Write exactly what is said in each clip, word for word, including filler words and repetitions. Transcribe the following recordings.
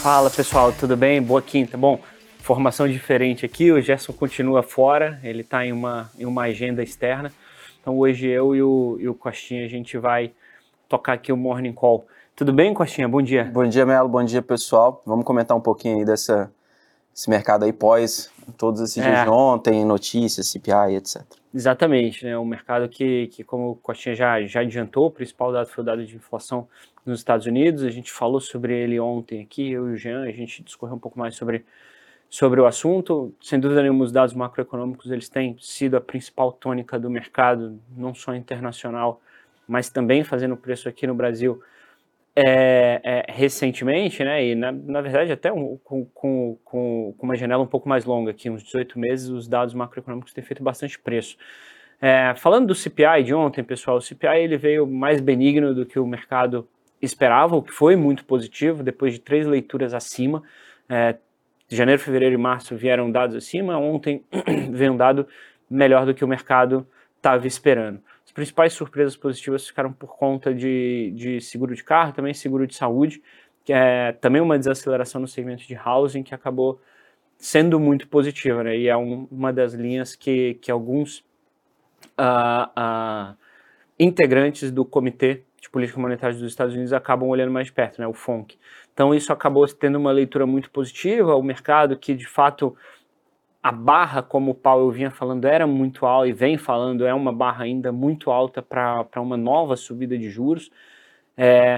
Fala pessoal, tudo bem? Boa quinta. Bom, formação diferente aqui, o Gerson continua fora, ele está em uma, em uma agenda externa, então hoje eu e o, e o Costinha a gente vai tocar aqui o Morning Call. Tudo bem, Costinha? Bom dia. Bom dia, Melo, bom dia pessoal. Vamos comentar um pouquinho aí dessa, desse mercado aí pós todos esses dias de ontem, notícias, C P I, etcétera. Exatamente, né? Um mercado que, que como o Costinha já, já adiantou, o principal dado foi o dado de inflação nos Estados Unidos, a gente falou sobre ele ontem aqui, eu e o Jean, a gente discorreu um pouco mais sobre, sobre o assunto. Sem dúvida nenhuma, os dados macroeconômicos eles têm sido a principal tônica do mercado, não só internacional, mas também fazendo preço aqui no Brasil é, é, recentemente, né? E na, na verdade até um, com, com, com uma janela um pouco mais longa, aqui uns dezoito meses, os dados macroeconômicos têm feito bastante preço. É, falando do C P I de ontem, pessoal, o C P I ele veio mais benigno do que o mercado esperava, o que foi muito positivo, depois de três leituras acima. É, janeiro, fevereiro e março vieram dados acima, ontem veio um dado melhor do que o mercado estava esperando. As principais surpresas positivas ficaram por conta de, de seguro de carro, também seguro de saúde, que é também uma desaceleração no segmento de housing, que acabou sendo muito positiva, né? E é um, uma das linhas que, que alguns uh, uh, integrantes do Comitê de Política Monetária dos Estados Unidos acabam olhando mais de perto, né, o F O M C. Então isso acabou tendo uma leitura muito positiva, o mercado que de fato a barra, como o Powell vinha falando, era muito alta e vem falando, é uma barra ainda muito alta para uma nova subida de juros, é,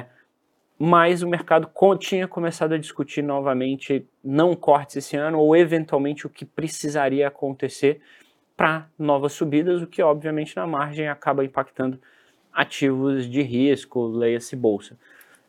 mas o mercado tinha começado a discutir novamente não cortes esse ano ou eventualmente o que precisaria acontecer para novas subidas, o que obviamente na margem acaba impactando ativos de risco, leia-se bolsa.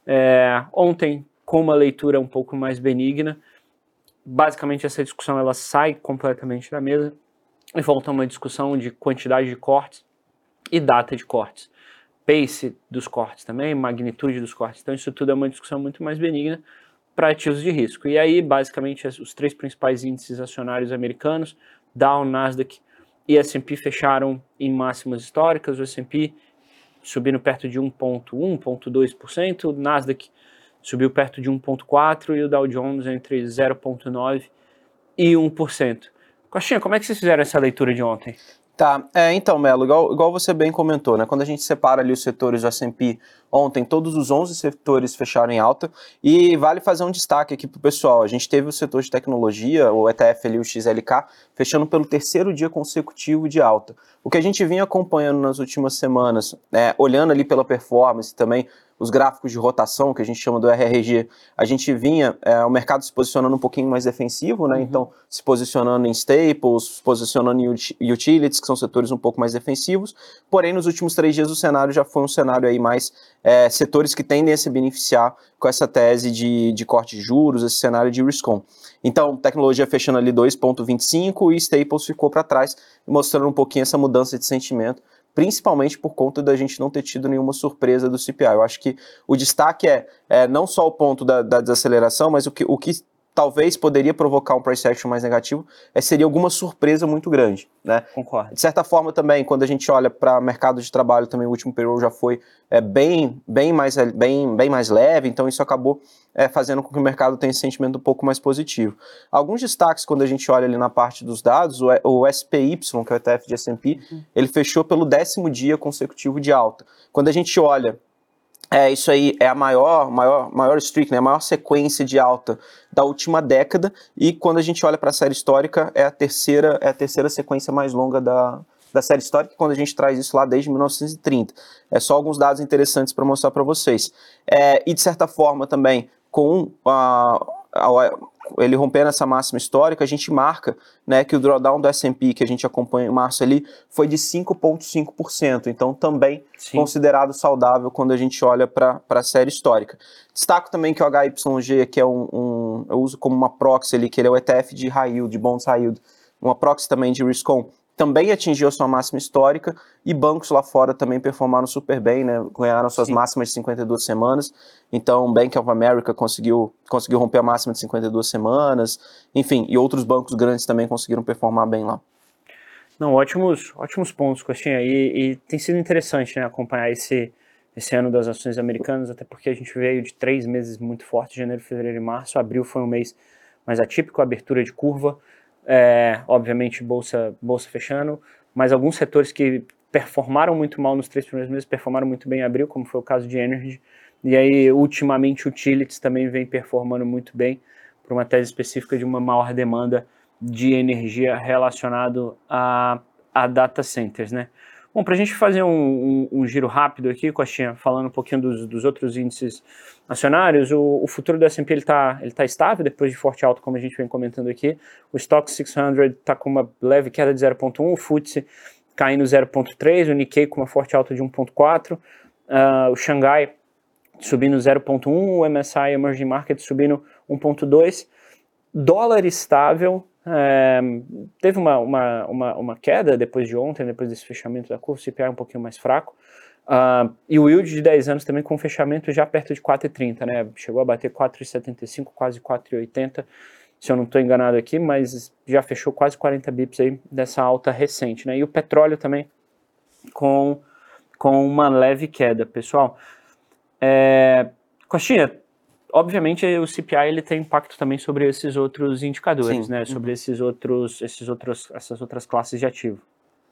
É, ontem, com uma leitura um pouco mais benigna, basicamente essa discussão ela sai completamente da mesa e volta a uma discussão de quantidade de cortes e data de cortes. Pace dos cortes também, magnitude dos cortes. Então isso tudo é uma discussão muito mais benigna para ativos de risco. E aí, basicamente, os três principais índices acionários americanos, Dow, Nasdaq e S and P fecharam em máximas históricas. O S and P subindo perto de um vírgula um, um vírgula dois por cento, o Nasdaq subiu perto de um vírgula quatro por cento e o Dow Jones entre zero vírgula nove por cento e um por cento. Costinha, como é que vocês fizeram essa leitura de ontem? Tá, é, então, Melo, igual, igual você bem comentou, né? Quando a gente separa ali os setores do S and P ontem, todos os onze setores fecharam em alta, e vale fazer um destaque aqui pro pessoal. A gente teve o setor de tecnologia, o E T F ali, o X L K, fechando pelo terceiro dia consecutivo de alta. O que a gente vinha acompanhando nas últimas semanas, é, olhando ali pela performance também, os gráficos de rotação, que a gente chama do R R G, a gente vinha, é, o mercado se posicionando um pouquinho mais defensivo, né? Uhum. Então, se posicionando em staples, se posicionando em utilities, que são setores um pouco mais defensivos, porém, nos últimos três dias o cenário já foi um cenário aí mais, é, setores que tendem a se beneficiar com essa tese de, de corte de juros, esse cenário de risk-on. Então, tecnologia fechando ali dois vírgula vinte e cinco e staples ficou para trás, mostrando um pouquinho essa mudança de sentimento, principalmente por conta da gente não ter tido nenhuma surpresa do C P I. Eu acho que o destaque é, é não só o ponto da, da desaceleração, mas o que, o que talvez poderia provocar um price action mais negativo é, seria alguma surpresa muito grande, né? Concordo. De certa forma também, quando a gente olha para o mercado de trabalho, também o último payroll já foi é, bem, bem, mais, bem, bem mais leve, então isso acabou é, fazendo com que o mercado tenha esse sentimento um pouco mais positivo. Alguns destaques quando a gente olha ali na parte dos dados, o, o S P Y, que é o E T F de S and P, uhum. ele fechou pelo décimo dia consecutivo de alta. Quando a gente olha É, isso aí é a maior, maior, maior streak, né, a maior sequência de alta da última década, e quando a gente olha para a série histórica, é a terceira, é a terceira sequência mais longa da, da série histórica, quando a gente traz isso lá desde mil novecentos e trinta. É só alguns dados interessantes para mostrar para vocês. É, e de certa forma também, com a, a, ele rompendo essa máxima histórica, a gente marca, né, que o drawdown do S and P que a gente acompanha em março ali foi de cinco vírgula cinco por cento, então também Sim. considerado saudável quando a gente olha para a série histórica. Destaco também que o H Y G, que é um, um, eu uso como uma proxy ali, que ele é o E T F de high yield, de bonds high yield, uma proxy também de risk-on, também atingiu a sua máxima histórica, e bancos lá fora também performaram super bem, né? Ganharam suas Sim. máximas de cinquenta e duas semanas, então Bank of America conseguiu, conseguiu romper a máxima de cinquenta e duas semanas, enfim, e outros bancos grandes também conseguiram performar bem lá. Não, ótimos, ótimos pontos, Costinha, e, e tem sido interessante, né, acompanhar esse, esse ano das ações americanas, até porque a gente veio de três meses muito fortes, janeiro, fevereiro e março. Abril foi um mês mais atípico, abertura de curva, é, obviamente bolsa, bolsa fechando, mas alguns setores que performaram muito mal nos três primeiros meses performaram muito bem em abril, como foi o caso de Energy, e aí ultimamente Utilities também vem performando muito bem, por uma tese específica de uma maior demanda de energia relacionado a, a data centers, né? Bom, para a gente fazer um, um, um giro rápido aqui, Costinha, falando um pouquinho dos, dos outros índices acionários, o, o futuro do S and P está ele tá estável depois de forte alta, como a gente vem comentando aqui. O Stoxx seiscentos está com uma leve queda de zero vírgula um, o F T S E caindo zero vírgula três, o Nikkei com uma forte alta de um vírgula quatro, uh, o Xangai subindo zero vírgula um, o M S I Emerging Market subindo um vírgula dois, dólar estável. É, teve uma, uma, uma, uma queda depois de ontem, depois desse fechamento da curva, o C P I um pouquinho mais fraco, uh, e o yield de dez anos também com um fechamento já perto de quatro vírgula trinta, né? Chegou a bater quatro vírgula setenta e cinco, quase quatro vírgula oitenta, se eu não estou enganado aqui, mas já fechou quase quarenta bips aí dessa alta recente, né? E o petróleo também com, com uma leve queda, pessoal. É, Costinha, obviamente o C P I ele tem impacto também sobre esses outros indicadores, Sim. né? Sobre uhum. esses outros, esses outros, essas outras classes de ativo.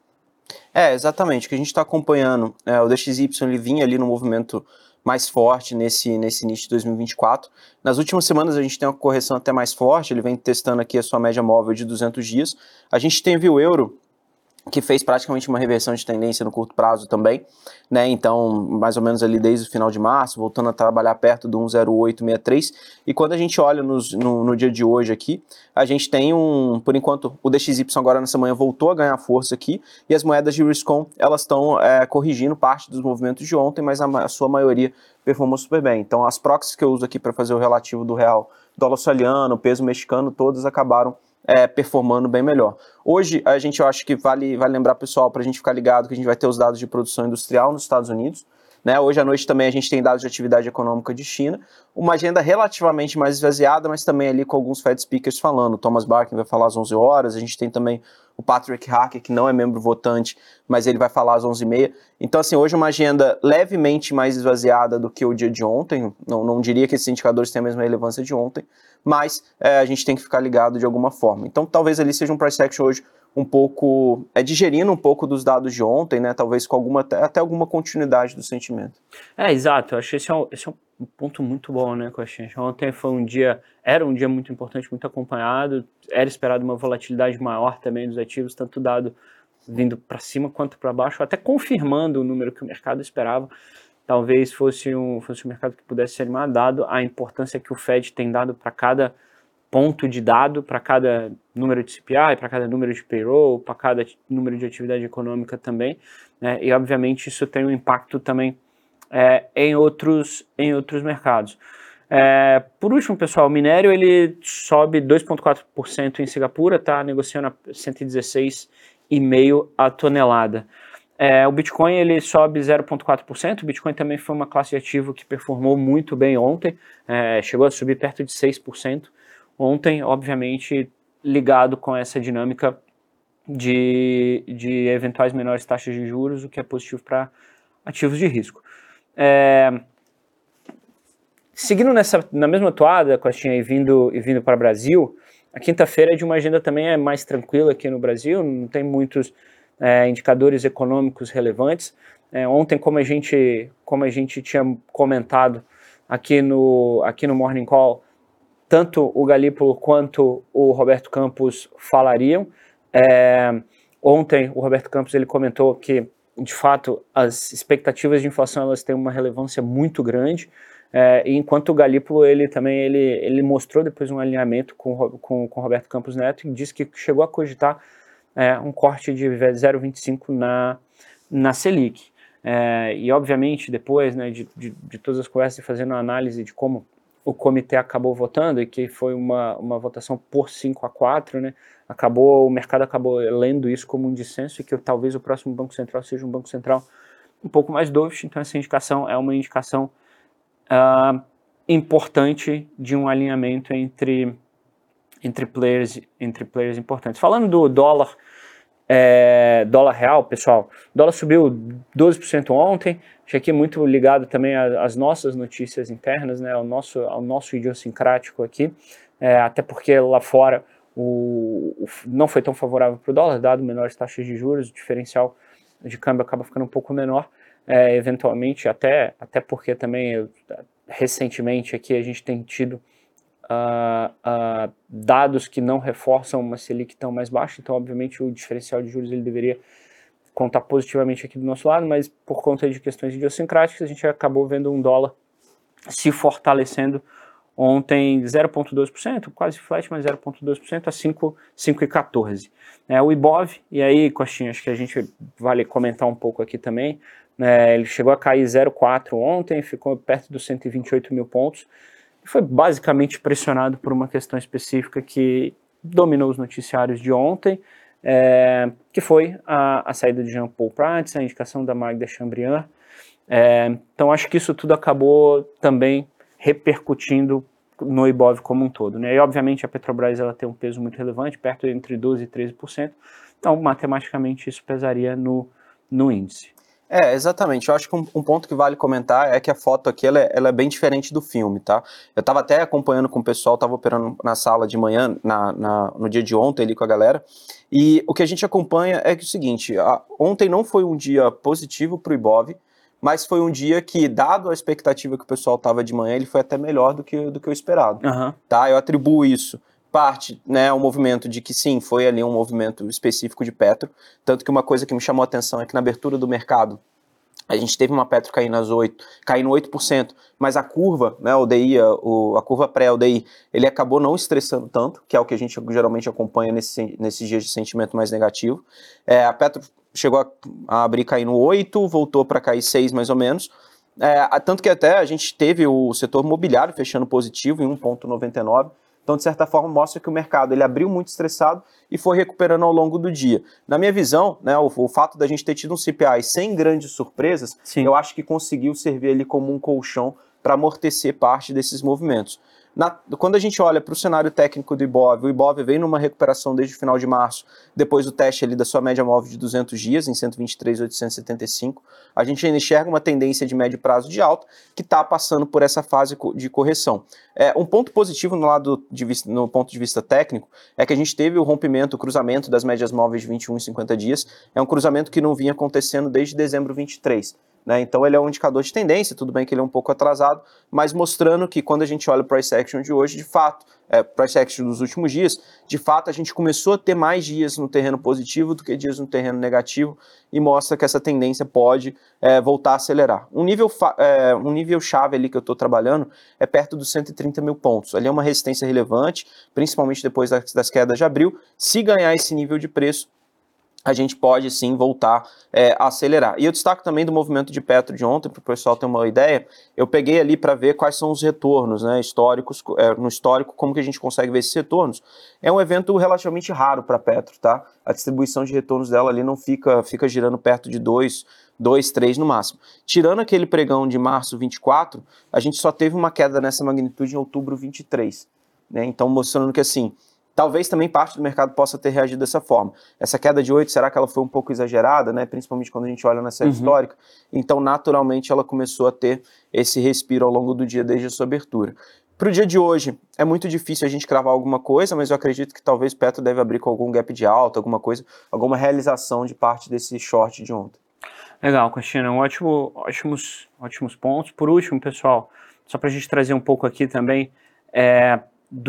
É, exatamente. O que a gente está acompanhando, é, o D X Y ele vinha ali no movimento mais forte nesse, nesse início de dois mil e vinte e quatro. Nas últimas semanas a gente tem uma correção até mais forte, ele vem testando aqui a sua média móvel de duzentos dias. A gente teve o euro, que fez praticamente uma reversão de tendência no curto prazo também, né, então mais ou menos ali desde o final de março, voltando a trabalhar perto do um zero oito sessenta e três, e quando a gente olha nos, no, no dia de hoje aqui, a gente tem um, por enquanto, o D X Y agora nessa manhã voltou a ganhar força aqui, e as moedas de Riscom, elas estão é, corrigindo parte dos movimentos de ontem, mas a, a sua maioria performou super bem, então as proxies que eu uso aqui para fazer o relativo do real, dólar australiano, peso mexicano, todas acabaram É, performando bem melhor. Hoje, a gente, eu acho que vale, vale lembrar, pessoal, para a gente ficar ligado que a gente vai ter os dados de produção industrial nos Estados Unidos, né? Hoje à noite também a gente tem dados de atividade econômica de China, uma agenda relativamente mais esvaziada, mas também ali com alguns Fed speakers falando. O Thomas Barkin vai falar às onze horas, a gente tem também o Patrick Hacker, que não é membro votante, mas ele vai falar às onze e meia. Então, assim, hoje uma agenda levemente mais esvaziada do que o dia de ontem. Não, não diria que esses indicadores têm a mesma relevância de ontem, mas é, a gente tem que ficar ligado de alguma forma. Então, talvez ali seja um price action hoje um pouco, é, digerindo um pouco dos dados de ontem, né? Talvez com alguma, até, até alguma continuidade do sentimento. É, exato. Eu acho que esse é um, esse é um ponto muito bom, né, Costinha? Ontem foi um dia, era um dia muito importante, muito acompanhado, era esperado uma volatilidade maior também dos ativos, tanto dado vindo para cima quanto para baixo, até confirmando o número que o mercado esperava. Talvez fosse um, fosse um mercado que pudesse ser animado, dado a importância que o Fed tem dado para cada ponto de dado, para cada número de C P I, para cada número de payroll, para cada número de atividade econômica também, né? E obviamente isso tem um impacto também é, em, outros, em outros mercados. É, por último, pessoal, o minério ele sobe dois vírgula quatro por cento em Singapura, está negociando a cento e dezesseis vírgula cinco dólares a tonelada. É, o Bitcoin ele sobe zero vírgula quatro por cento, o Bitcoin também foi uma classe de ativo que performou muito bem ontem, é, chegou a subir perto de seis por cento ontem, obviamente ligado com essa dinâmica de, de eventuais menores taxas de juros, o que é positivo para ativos de risco. É, seguindo nessa, na mesma toada, Costinha, e vindo, e vindo para o Brasil, a quinta-feira de uma agenda também é mais tranquila aqui no Brasil, não tem muitos É, indicadores econômicos relevantes. É, ontem, como a gente, como a gente tinha comentado aqui no, aqui no Morning Call, tanto o Galípolo quanto o Roberto Campos falariam. É, ontem, o Roberto Campos ele comentou que, de fato, as expectativas de inflação elas têm uma relevância muito grande, é, e enquanto o Galípolo ele também ele, ele mostrou depois um alinhamento com, com, com o Roberto Campos Neto e disse que chegou a cogitar É, um corte de zero vírgula vinte e cinco na, na Selic. É, e, obviamente, depois né, de, de, de todas as conversas, fazendo a análise de como o comitê acabou votando, e que foi uma, uma votação por cinco a quatro, né, acabou, o mercado acabou lendo isso como um dissenso, e que talvez o próximo Banco Central seja um Banco Central um pouco mais dovish. Então, essa indicação é uma indicação uh, importante de um alinhamento entre... Entre players, entre players importantes. Falando do dólar, É, dólar real, pessoal, o dólar subiu doze por cento ontem, acho que aqui é muito ligado também às nossas notícias internas, né, ao nosso, ao nosso idiosincrático aqui, é, até porque lá fora o, o, não foi tão favorável para o dólar, dado menores taxas de juros, o diferencial de câmbio acaba ficando um pouco menor, é, eventualmente, até, até porque também eu, recentemente aqui a gente tem tido Uh, uh, dados que não reforçam uma Selic tão mais baixa, então obviamente o diferencial de juros ele deveria contar positivamente aqui do nosso lado, mas por conta de questões idiosincráticas a gente acabou vendo um dólar se fortalecendo ontem zero vírgula dois por cento, quase flat, mas zero vírgula dois por cento a cinco vírgula quatorze. É, o Ibov, e aí Costinha, acho que a gente vale comentar um pouco aqui também, né, ele chegou a cair zero vírgula quatro ontem, ficou perto dos cento e vinte e oito mil pontos, foi basicamente pressionado por uma questão específica que dominou os noticiários de ontem, é, que foi a, a saída de Jean-Paul Prats, a indicação da Magda Chambriand. É, então acho que isso tudo acabou também repercutindo no Ibov como um todo, né? E obviamente a Petrobras ela tem um peso muito relevante, perto entre doze e treze por cento, então matematicamente isso pesaria no, no índice. É, exatamente. Eu acho que um, um ponto que vale comentar é que a foto aqui ela é, ela é bem diferente do filme, tá? Eu tava até acompanhando com o pessoal, tava operando na sala de manhã, na, na, no dia de ontem ali com a galera, e o que a gente acompanha é que o seguinte, a, ontem não foi um dia positivo pro Ibov, mas foi um dia que, dado a expectativa que o pessoal tava de manhã, ele foi até melhor do que, do que o esperado, uhum. tá? Eu atribuo isso parte, né, um movimento de que sim, foi ali um movimento específico de Petro, tanto que uma coisa que me chamou a atenção é que na abertura do mercado, a gente teve uma Petro caindo nas oito, caindo oito por cento, mas a curva, né, o D I, a, o, a curva pré-O D I, ele acabou não estressando tanto, que é o que a gente geralmente acompanha nesse, nesses dias de sentimento mais negativo. É, a Petro chegou a, a abrir caindo oito, voltou para cair seis mais ou menos, é, tanto que até a gente teve o setor imobiliário fechando positivo em um vírgula noventa e nove, então, de certa forma, mostra que o mercado ele abriu muito estressado e foi recuperando ao longo do dia. Na minha visão, né, o, o fato da gente ter tido um C P I sem grandes surpresas, Sim. eu acho que conseguiu servir ali como um colchão para amortecer parte desses movimentos. Na, quando a gente olha para o cenário técnico do Ibov, o Ibov vem numa recuperação desde o final de março, depois do teste ali da sua média móvel de duzentos dias, em cento e vinte e três mil oitocentos e setenta e cinco, a gente ainda enxerga uma tendência de médio prazo de alta que está passando por essa fase de correção. É, um ponto positivo no, lado de vista, no ponto de vista técnico é que a gente teve o rompimento, o cruzamento das médias móveis de vinte e um e cinquenta dias, é um cruzamento que não vinha acontecendo desde dezembro de vinte e três. Né? Então ele é um indicador de tendência, tudo bem que ele é um pouco atrasado, mas mostrando que quando a gente olha o price action de hoje, de fato, é, price action dos últimos dias, de fato a gente começou a ter mais dias no terreno positivo do que dias no terreno negativo e mostra que essa tendência pode é, voltar a acelerar. Um nível, é, um nível chave ali que eu estou trabalhando é perto dos cento e trinta mil pontos. Ali é uma resistência relevante, principalmente depois das, das quedas de abril. Se ganhar esse nível de preço, a gente pode sim voltar é, a acelerar. E eu destaco também do movimento de Petro de ontem, para o pessoal ter uma ideia, eu peguei ali para ver quais são os retornos, né, históricos, é, no histórico, como que a gente consegue ver esses retornos. É um evento relativamente raro para Petro, tá? A distribuição de retornos dela ali não fica, fica girando perto de dois, dois, três no máximo. Tirando aquele pregão de março vinte e quatro, a gente só teve uma queda nessa magnitude em outubro vinte e três, né? Então mostrando que assim, talvez também parte do mercado possa ter reagido dessa forma. Essa queda de oito, será que ela foi um pouco exagerada, né? Principalmente quando a gente olha na série uhum. histórica? Então, naturalmente, ela começou a ter esse respiro ao longo do dia desde a sua abertura. Para o dia de hoje, é muito difícil a gente cravar alguma coisa, mas eu acredito que talvez o Petro deve abrir com algum gap de alta, alguma coisa, alguma realização de parte desse short de ontem. Legal, Cristina, um ótimo, ótimos, ótimos pontos. Por último, pessoal, só para a gente trazer um pouco aqui também, é...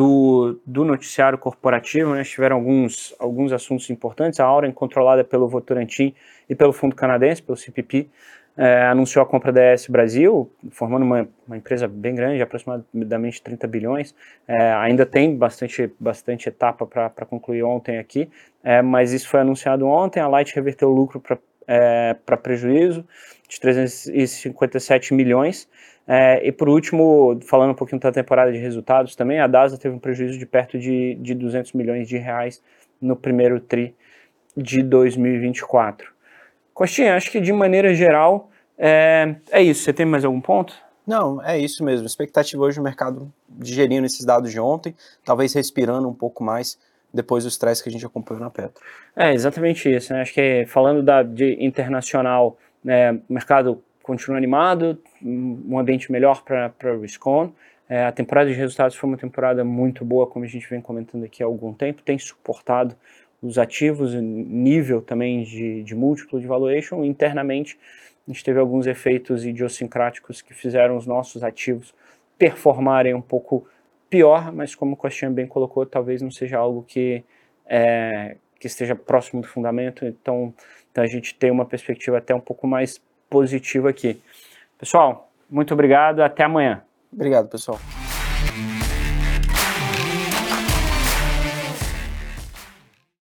Do, do noticiário corporativo, né, tiveram alguns, alguns assuntos importantes. A Auren, controlada pelo Votorantim e pelo fundo canadense, pelo C P P, é, anunciou a compra da A E S Brasil, formando uma, uma empresa bem grande, de aproximadamente trinta bilhões. É, ainda tem bastante, bastante etapa para concluir ontem aqui, é, mas isso foi anunciado ontem. A Light reverteu o lucro para é, para prejuízo de trezentos e cinquenta e sete milhões. É, e por último, falando um pouquinho da temporada de resultados também, a DASA teve um prejuízo de perto de, de duzentos milhões de reais no primeiro tri de dois mil e vinte e quatro. Costinha, acho que de maneira geral é, é isso. Você tem mais algum ponto? Não, é isso mesmo. Expectativa hoje do mercado digerindo esses dados de ontem, talvez respirando um pouco mais depois do estresse que a gente acompanhou na Petro. É exatamente isso, né? Acho que falando da, de internacional, né, o mercado continua animado, um ambiente melhor para o Riscon. É, a temporada de resultados foi uma temporada muito boa, como a gente vem comentando aqui há algum tempo, tem suportado os ativos, nível também de, de múltiplo de valuation. Internamente, a gente teve alguns efeitos idiosincráticos que fizeram os nossos ativos performarem um pouco pior, mas como o Christian bem colocou, talvez não seja algo que, é, que esteja próximo do fundamento, então, então a gente tem uma perspectiva até um pouco mais positiva aqui. Pessoal, muito obrigado, até amanhã. Obrigado, pessoal.